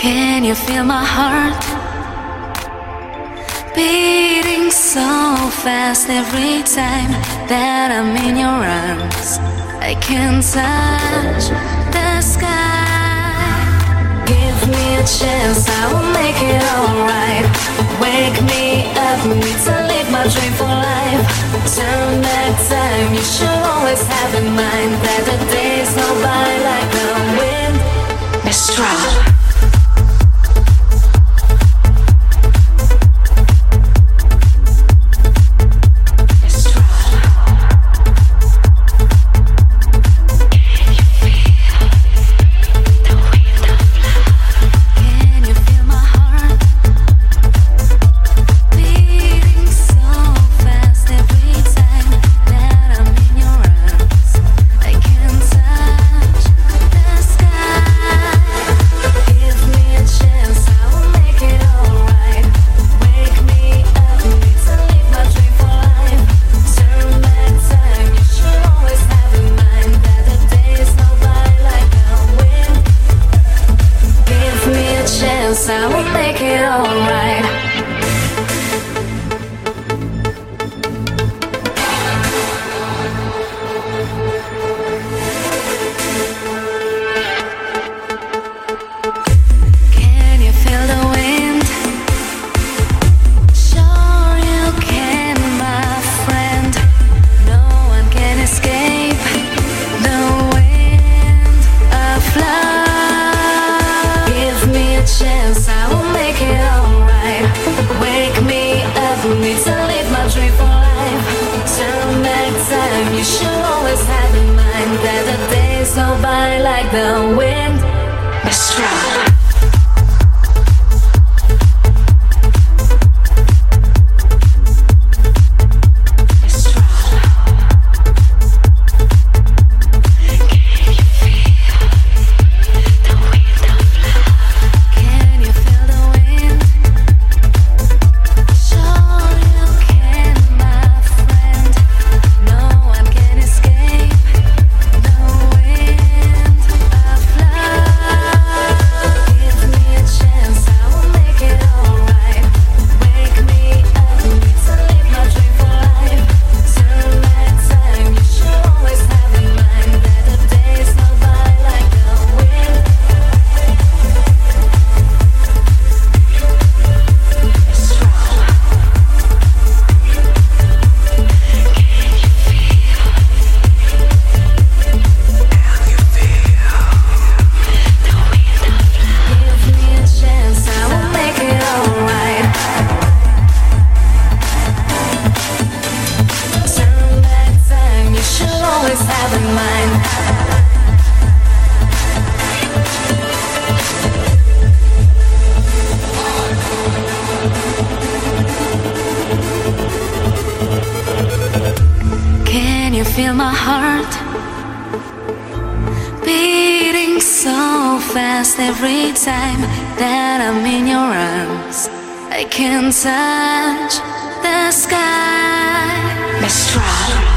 Can you feel my heart beating so fast every time that I'm in your arms? I can touch the sky. Give me a chance, I will make it alright. Wake me up, need to live my dream for life. Turn back time, you should always have in mind that the days go by like the wind. Mistral. I will make it alright. Can you feel the wind? Sure you can, my friend. No one can escape the wind of love. Give me a chance, I will make it alright. Wake me up, need to live my dream for life. Turn back time, you should always have in mind that the days go by like the wind. Mistral. Have in mind. Can you feel my heart beating so fast every time that I'm in your arms? I can touch the sky. Mistral.